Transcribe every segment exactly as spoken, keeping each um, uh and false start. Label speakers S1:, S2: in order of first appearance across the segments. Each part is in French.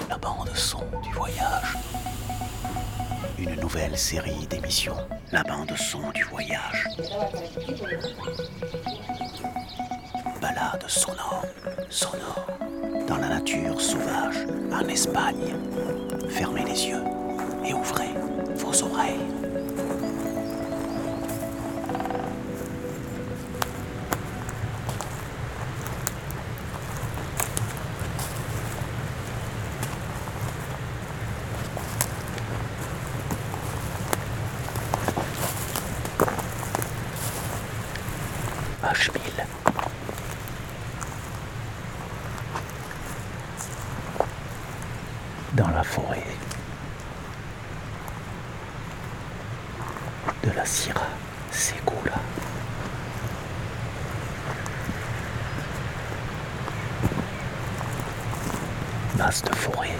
S1: La bande son du voyage. Une nouvelle série d'émissions. La bande son du voyage. Balade sonore, sonore. Dans la nature sauvage, en Espagne. Fermez les yeux et ouvrez vos oreilles. H mille. Dans la forêt de la Sierra Segura. Vaste forêt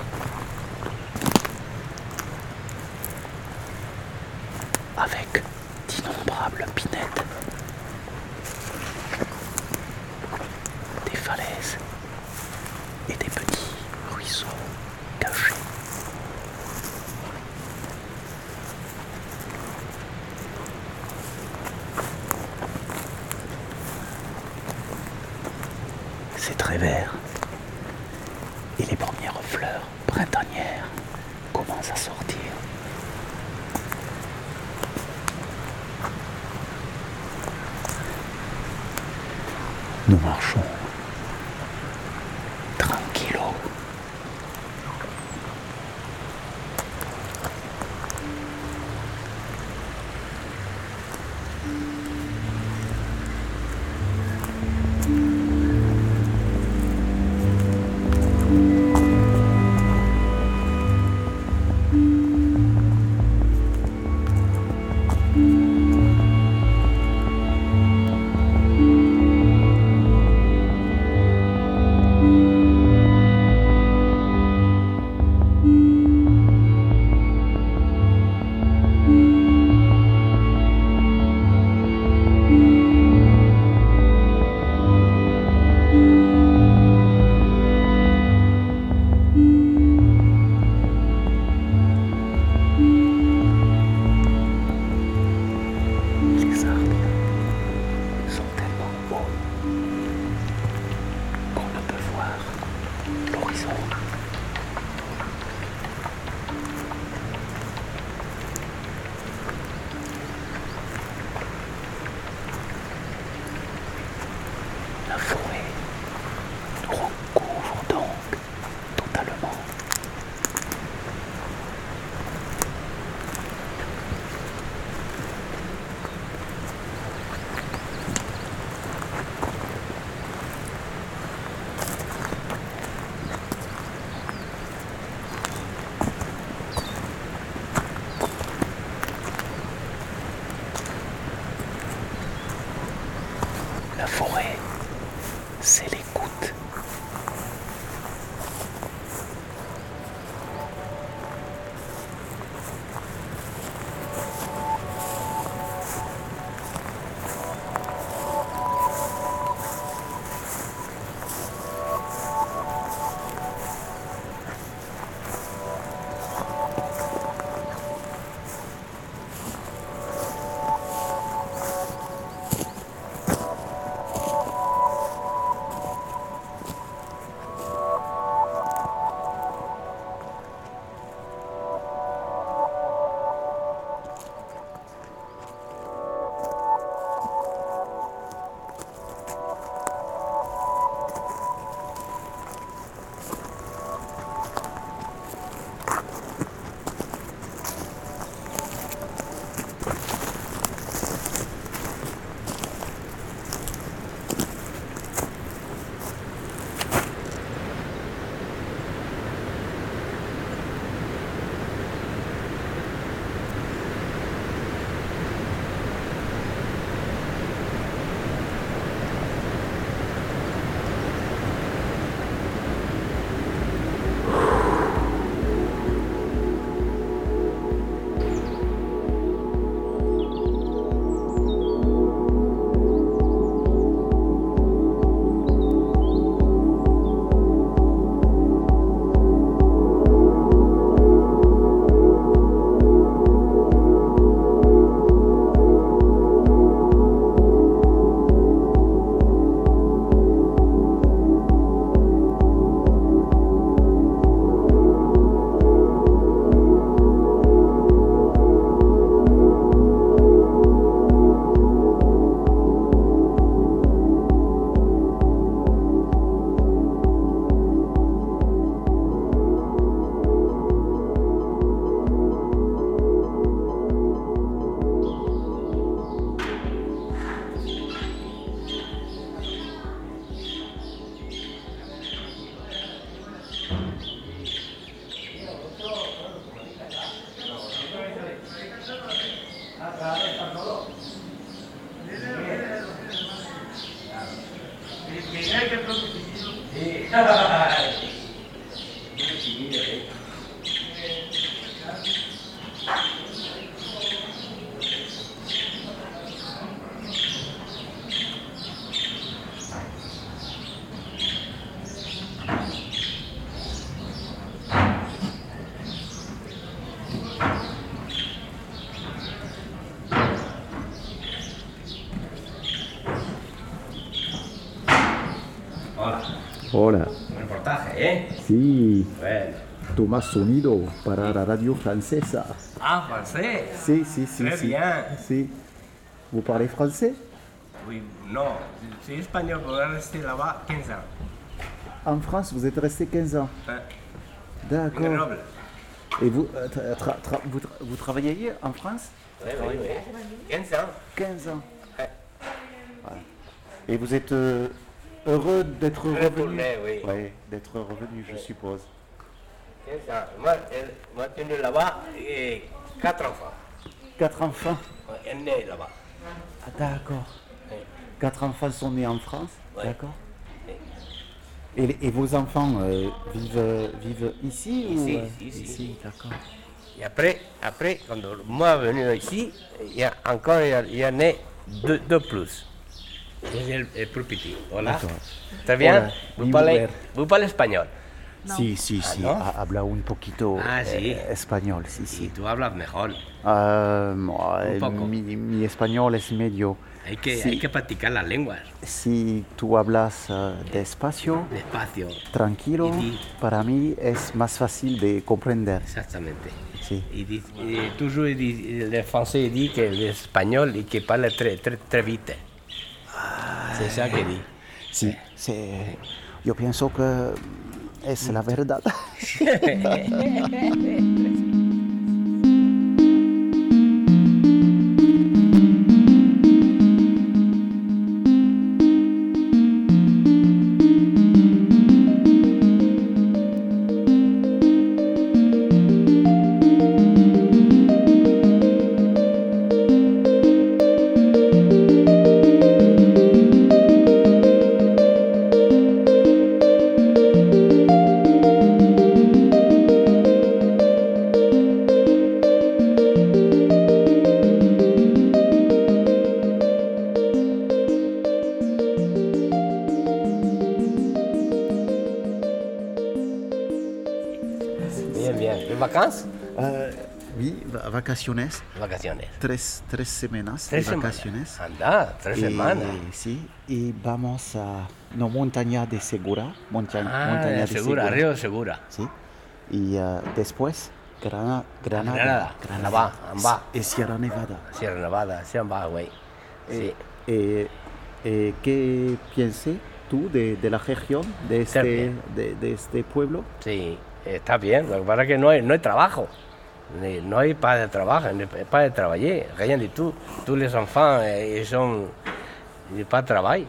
S1: avec d'innombrables pinettes, des falaises et des petits ruisseaux cachés. C'est très vert et les premières fleurs printanières commencent à sortir. Nous marchons tranquillo. Les arbres sont tellement hauts qu'on ne peut voir l'horizon. La forêt nous recouvre donc totalement.
S2: Hola.
S3: Un reportaje, ¿eh?
S2: Sí,
S3: Bueno.
S2: toma sonido para la radio francesa.
S3: Ah, français.
S2: Sí, sí, sí.
S3: Très
S2: sí.
S3: bien.
S2: Sí. Vous parlez français?
S3: Oui, non, c'est espagnol, on va rester là-bas quinze ans.
S2: En France, vous êtes resté quinze ans.
S3: Hein?
S2: D'accord.
S3: Grenoble.
S2: Et vous, euh, tra- tra- tra- vous, tra- vous travaillez en France?
S3: Oui, oui, oui. quinze ans.
S2: quinze ans.
S3: Ouais.
S2: Voilà. Et vous êtes euh, heureux d'être revenu?
S3: Retourné, oui.
S2: Oui, d'être revenu, je suppose.
S3: quinze ans. Moi, elle m'a tenu là-bas et quatre enfants.
S2: Quatre enfants?
S3: Elle est née là-bas.
S2: Ah, d'accord.
S3: Oui.
S2: Quatre enfants sont nés en France?
S3: Ouais.
S2: D'accord.
S3: Oui.
S2: Et, et vos enfants euh, vivent, vivent ici?
S3: Ici,
S2: ou, euh,
S3: ici, ici.
S2: Ici, d'accord.
S3: Et après, après, quand moi venu ici, il y a encore il y a, il y en a deux, deux plus. C'est le, le plus petit. Voilà.
S2: D'accord.
S3: Très bien.
S2: Hola,
S3: Vous
S2: mi
S3: parlez,
S2: mujer.
S3: vous parlez espagnol.
S2: Sí, sí, sí.
S3: ¿no?
S2: Ha- Habla un poquito
S3: Ah, sí.
S2: eh, español, sí,
S3: Y
S2: sí.
S3: tú hablas mejor.
S2: Ah, mo- eh,
S3: poco.
S2: mi, mi español es medio.
S3: Hay que,
S2: Sí.
S3: hay que practicar las lenguas.
S2: Si tú hablas eh, despacio,
S3: Despacio.
S2: tranquilo,
S3: Y di-
S2: para mí es más fácil de comprender.
S3: Exactamente.
S2: Sí.
S3: Il dit, et toujours, il dit, le français dit que l'espagnol, il parle très, très, très vite. C'est ça qu'il dit.
S2: Sí, sí. Yo pienso que es la verdad.
S3: Bien, bien. ¿De vacances?
S2: Eh, oui, va- vacaciones.
S3: Vacaciones.
S2: Tres, tres semanas
S3: Tres
S2: de
S3: semanas.
S2: vacaciones.
S3: Anda, tres
S2: Y-
S3: semanas.
S2: Sí, y vamos a no, montaña de Segura. Monta- montaña
S3: Ah,
S2: de
S3: segura, Río de Segura.
S2: Sí. Y eh, después Grana- Granada.
S3: Granada, Granada, Amba.
S2: Y Sierra Nevada.
S3: Sierra Nevada, Sierra Nevada, güey. Sí.
S2: Eh, eh, ¿Qué piensas tú de, de la región, de este,
S3: bien.
S2: de, de este pueblo?
S3: Sí, está bien. Lo que pasa es que no hay, no hay trabajo. Ni- No hay pas de trabajo, ni pas de travailler, rien du tout. Tous les enfants, eh, ils sont ils n'ont pas de travail.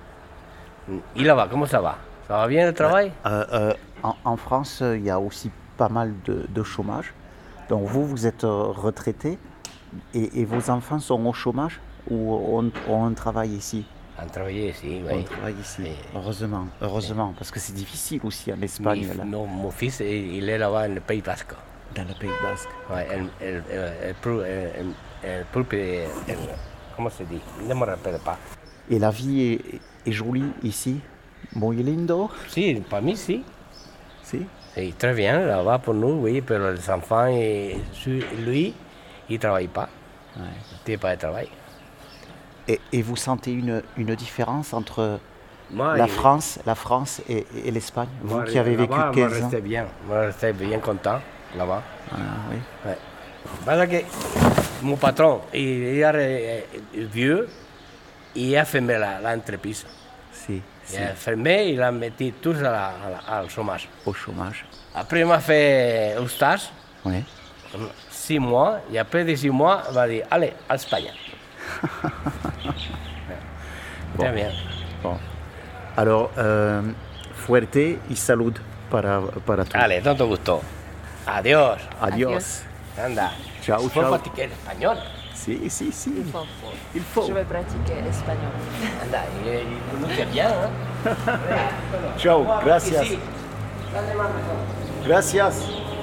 S3: Et là-bas, comment ça va? Ça va bien le travail?
S2: Euh, euh, en, en France, il y a aussi pas mal de, de chômage. Donc vous, vous êtes euh, retraité et, et vos enfants sont au chômage ou on, on travaille ici?
S3: Han travaillé ici,
S2: On
S3: oui.
S2: travaille ici,
S3: Oui.
S2: heureusement, heureusement, parce que c'est difficile aussi en Espagne,
S3: Mi-
S2: là,
S3: no, mon fils, il il est là-bas dans le Pays Basque.
S2: dans le Pays Basque.
S3: Ouais, el, el, el, el, plus- el, el plus pe- el- comment se dit? Ne me rappelle pas.
S2: Et la vie est, est jolie ici, muy lindo,
S3: Si, para mí sí.
S2: si?
S3: Sí, très bien, là-bas pour nous, oui, pero les enfants, et, su- lui, il ne travaille pas.
S2: Ouais.
S3: Il n'a pas de travail.
S2: Et, et vous sentez une, une différence entre
S3: Moi,
S2: la
S3: il-
S2: France, la France et, et l'Espagne, vous
S3: moi,
S2: qui avez vécu
S3: là-bas, moi,
S2: quinze ans?
S3: restais bien. Moi, restais bien content, là-bas.
S2: Ah, oui.
S3: Ouais. Parce que mon patron, il, il est vieux, il a fermé la- l'entreprise.
S2: Si, si,
S3: Il a fermé, il a mis tous à la- à la- au chômage.
S2: au chômage.
S3: Après, il m'a fait un stage,
S2: Oui.
S3: six mois, et après de six mois, il m'a dit, allez, à l'Espagne. Très bien.
S2: Bon. Alors, euh, fuerte y salud. para, para tu...
S3: Vale, no te gustó. Adiós.
S2: Adiós.
S3: Anda.
S2: Ciao,
S3: Faut
S2: ciao.
S3: pratiquer l'espagnol.
S2: Si, si, si.
S4: Il faut, faut.
S2: Il faut.
S4: Je vais pratiquer l'espagnol.
S3: Anda, y, y pronuncia bien, ¿eh?
S2: Ciao, gracias.
S3: Sí, sí. Dale más mejor.
S2: Gracias.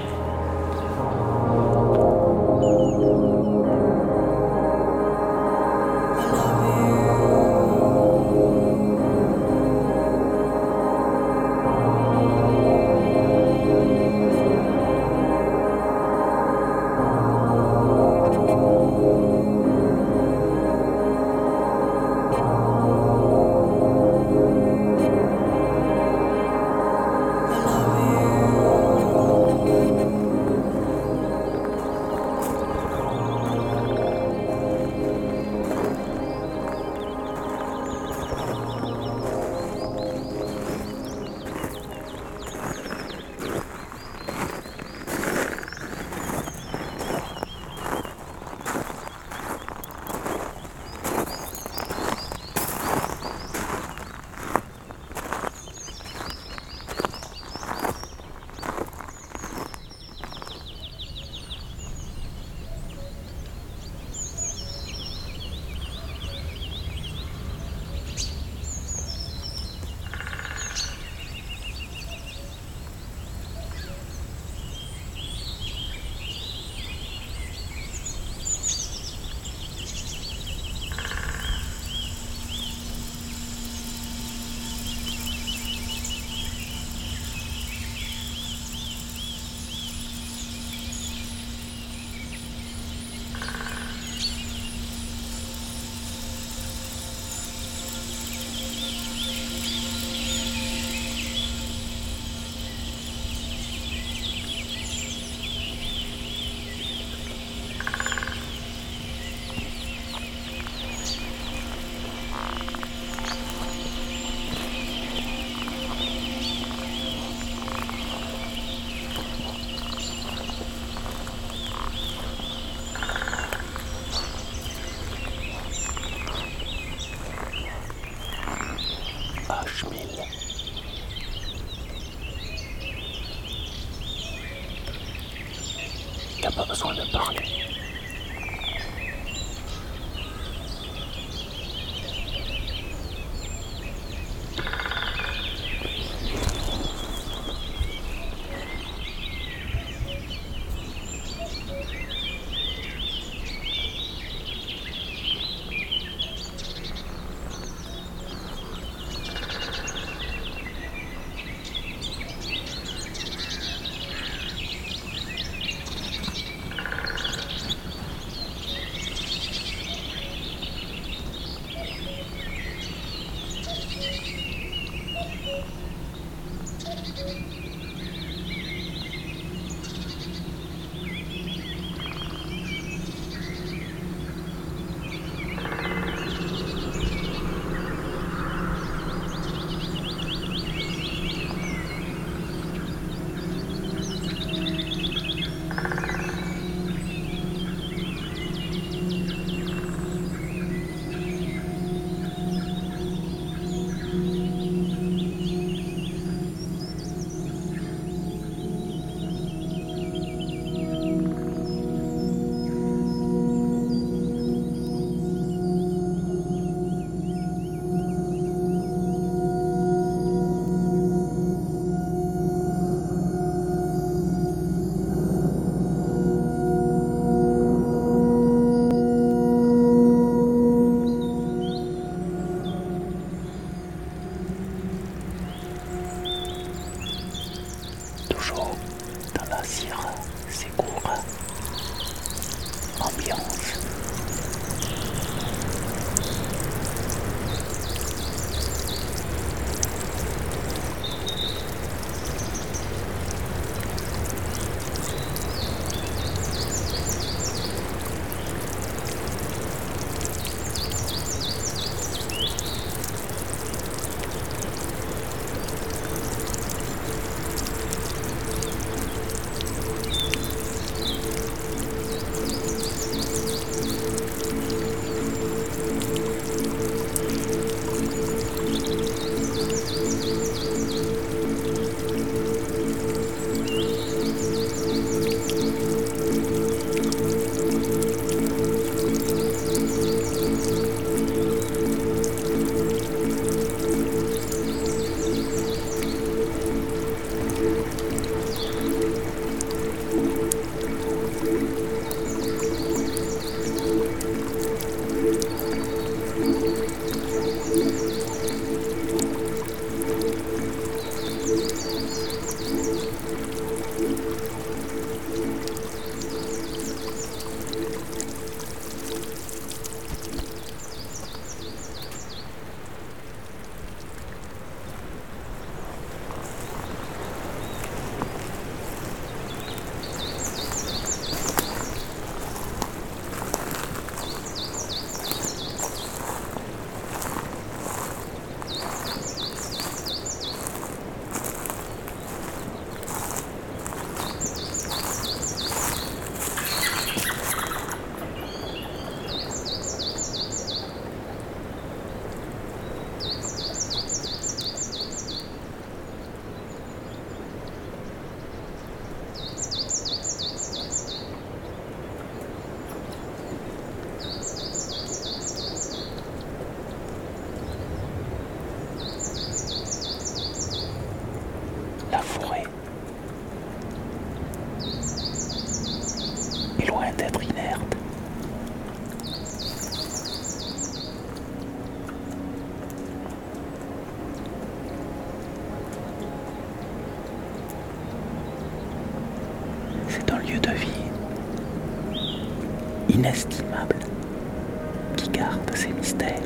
S1: Il n'y a pas besoin de parler. forêt. Et loin d'être inerte, c'est un lieu de vie inestimable qui garde ses mystères.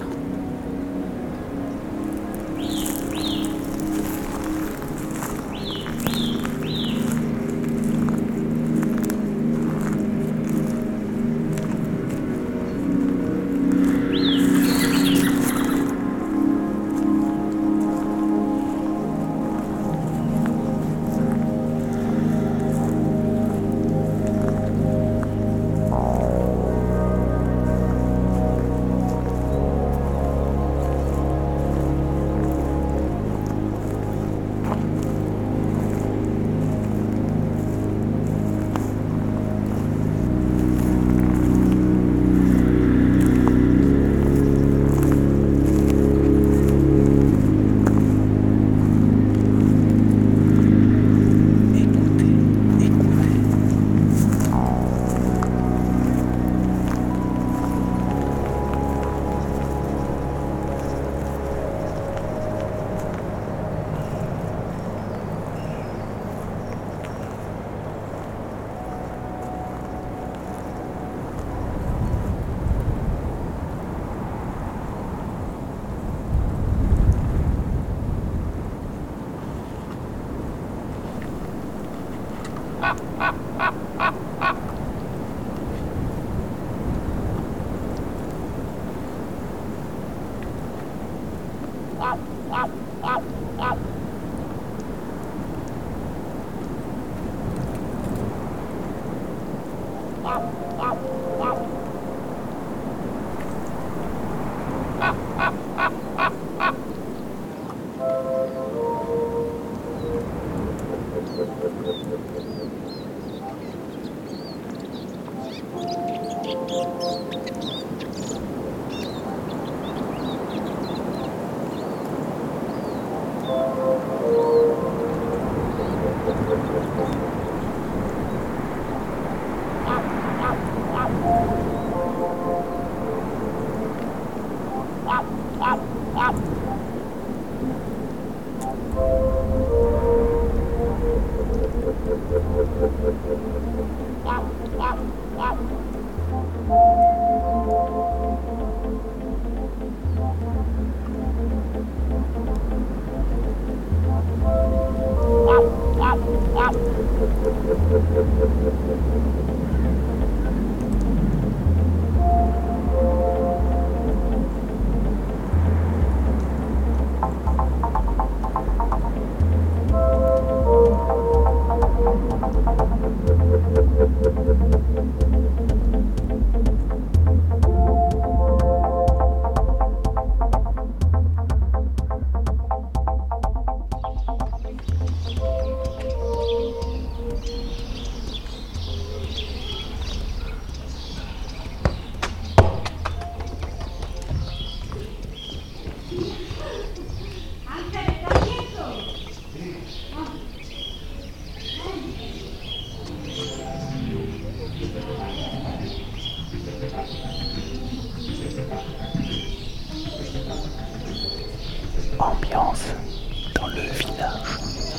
S1: Ambiance dans le village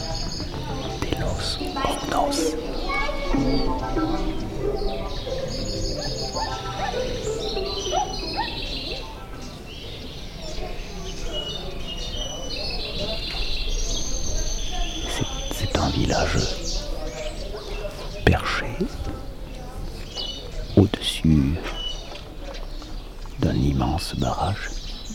S1: de Los Hornos. C'est, c'est un village perché au-dessus d'un immense barrage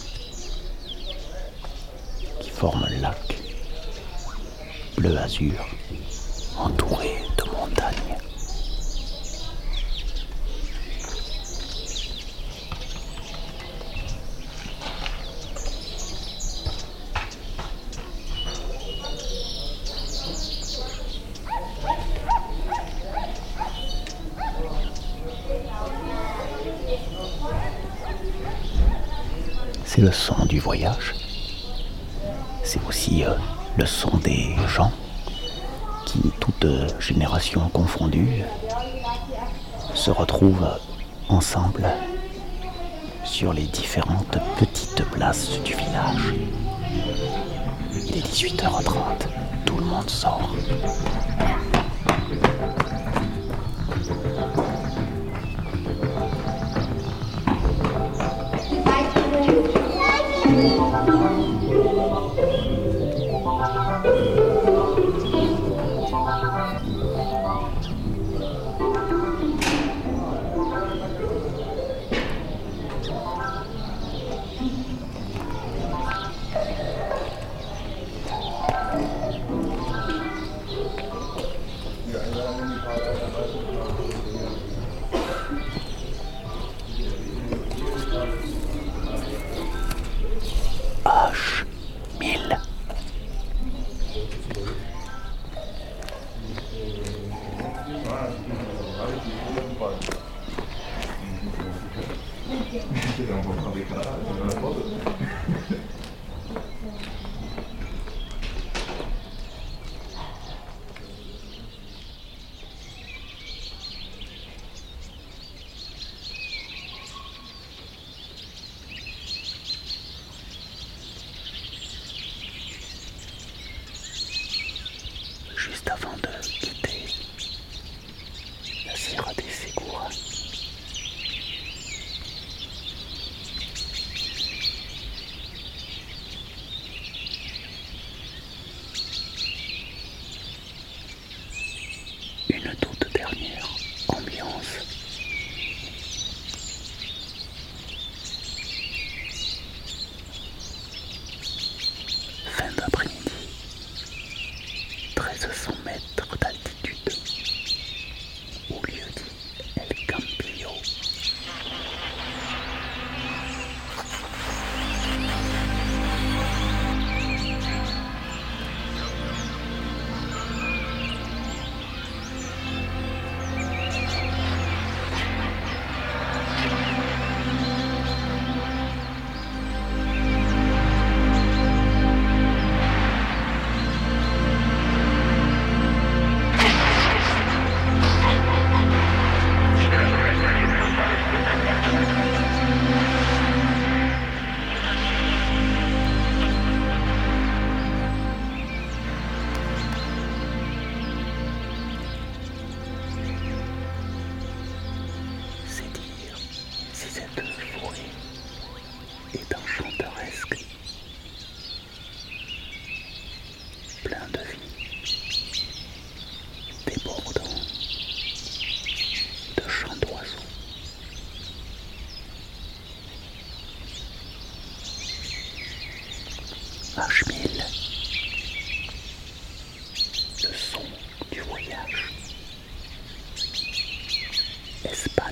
S1: qui forme un lac bleu azur entouré de montagnes. C'est le son du voyage. C'est aussi euh, le son des gens qui, toutes générations confondues, se retrouvent ensemble sur les différentes petites places du village. Il est dix-huit heures trente, tout le monde sort. H mille. Juste avant de quitter la Sierra de Segura, une toute dernière ambiance. Fin d'après-midi. treize cents mètres d'altitude, au lieu dit El Campillo. C'est dire si cette forêt est enchanteresque, plein de vie, débordant de chants d'oiseaux. H mille, le son du voyage. Espagne.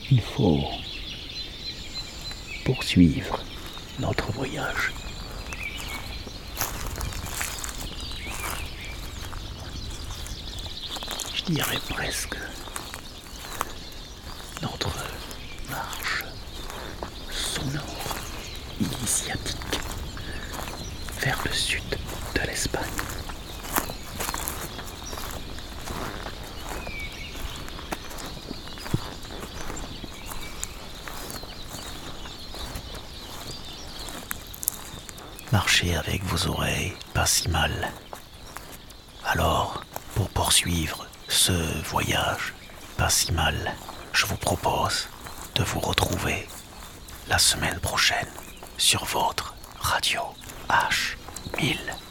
S1: Il faut poursuivre notre voyage. Je dirais presque notre marche sonore initiatique vers le sud de l'Espagne. Marchez avec vos oreilles, pas si mal. Alors, pour poursuivre ce voyage, pas si mal, je vous propose de vous retrouver la semaine prochaine sur votre radio H mille.